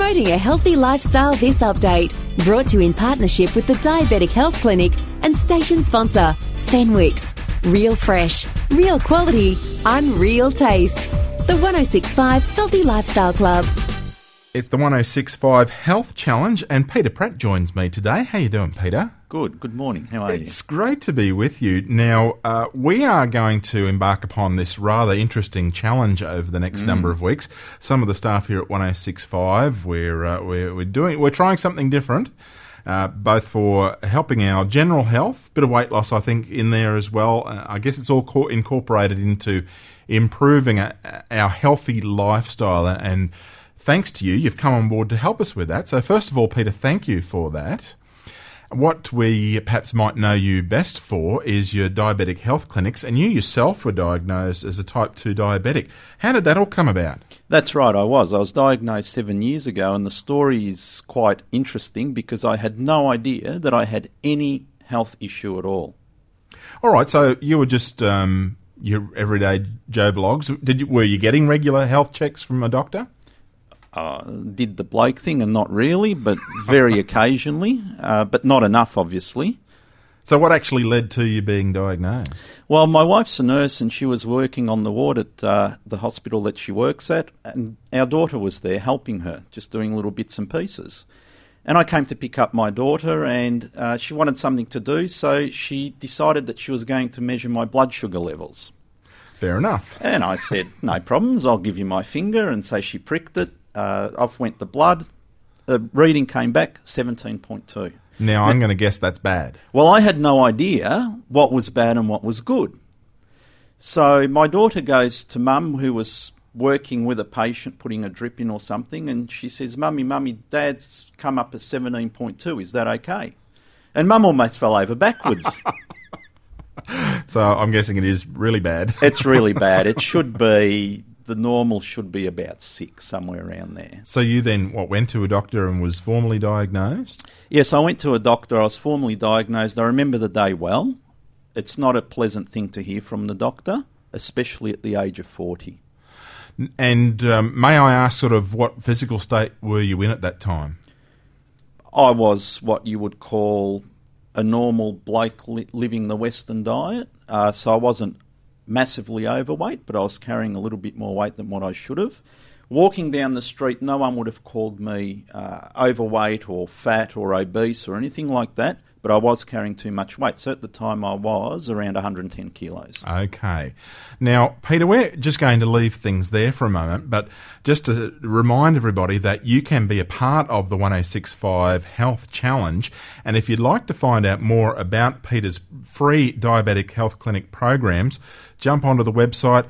Promoting a healthy lifestyle this update. Brought to you in partnership with the Diabetic Health Clinic and station sponsor, Fenwick's. Real fresh, real quality, unreal taste. The 1065 Healthy Lifestyle Club. It's the 1065 Health Challenge, and Peter Pratt joins me today. How you doing, Peter? Good morning. How are you? It's great to be with you. Now, we are going to embark upon this rather interesting challenge over the next number of weeks. Some of the staff here at 1065, we're trying something different, both for helping our general health, bit of weight loss, I think, in there as well. I guess it's all incorporated into improving our healthy lifestyle, and thanks to you, you've come on board to help us with that. So first of all, Peter, thank you for that. What we perhaps might know you best for is your diabetic health clinics, and you yourself were diagnosed as a type 2 diabetic. How did that all come about? That's right, I was. I was diagnosed 7 years ago, and the story is quite interesting because I had no idea that I had any health issue at all. All right, so you were just your everyday Joe Blogs. Were you getting regular health checks from a doctor? Did the bloke thing, and not really, but very occasionally, but not enough, obviously. So what actually led to you being diagnosed? Well, my wife's a nurse, and she was working on the ward at the hospital that she works at, and our daughter was there helping her, just doing little bits and pieces. And I came to pick up my daughter, and she wanted something to do, so she decided that she was going to measure my blood sugar levels. Fair enough. And I said, no problems, I'll give you my finger, and so she pricked it. Off went the blood. The reading came back 17.2. Now, I'm going to guess that's bad. Well, I had no idea what was bad and what was good. So my daughter goes to Mum, who was working with a patient, putting a drip in or something, and she says, Mummy, Dad's come up as 17.2. Is that okay? And Mum almost fell over backwards. So I'm guessing it is really bad. It's really bad. It should be... The normal should be about 6, somewhere around there. So you then, went to a doctor and was formally diagnosed? Yes, I went to a doctor. I was formally diagnosed. I remember the day well. It's not a pleasant thing to hear from the doctor, especially at the age of 40. And may I ask sort of what physical state were you in at that time? I was what you would call a normal bloke living the Western diet. So I wasn't massively overweight, but I was carrying a little bit more weight than what I should have. Walking down the street, no one would have called me overweight or fat or obese or anything like that, but I was carrying too much weight. So at the time I was around 110 kilos. Okay. Now, Peter, we're just going to leave things there for a moment, but just to remind everybody that you can be a part of the 1065 Health Challenge, and if you'd like to find out more about Peter's free diabetic health clinic programs, jump onto the website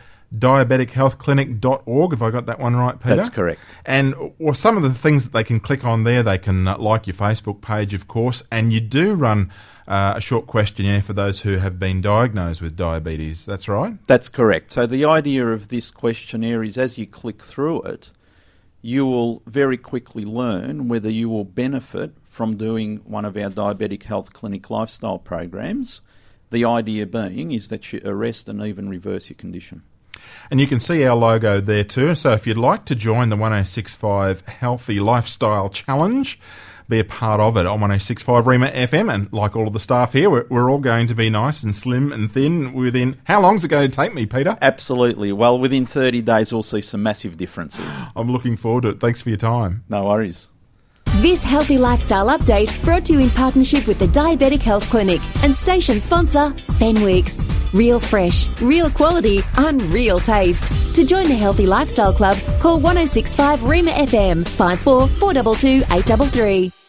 diabetichealthclinic.org. Have I got that one right, Peter? That's correct. And some of the things that they can click on there, they can like your Facebook page, of course, and you do run a short questionnaire for those who have been diagnosed with diabetes. That's right? That's correct. So the idea of this questionnaire is as you click through it, you will very quickly learn whether you will benefit from doing one of our Diabetic Health Clinic lifestyle programs. The idea being is that you arrest and even reverse your condition. And you can see our logo there too. So if you'd like to join the 1065 Healthy Lifestyle Challenge, be a part of it on 1065 Rima FM, and like all of the staff here, we're all going to be nice and slim and thin within... How long is it going to take me, Peter? Absolutely. Well, within 30 days we'll see some massive differences. I'm looking forward to it. Thanks for your time. No worries. This Healthy Lifestyle Update brought to you in partnership with the Diabetic Health Clinic and station sponsor, Fenwick's. Real fresh, real quality, unreal taste. To join the Healthy Lifestyle Club, call 1065 Rima FM 54 422 833.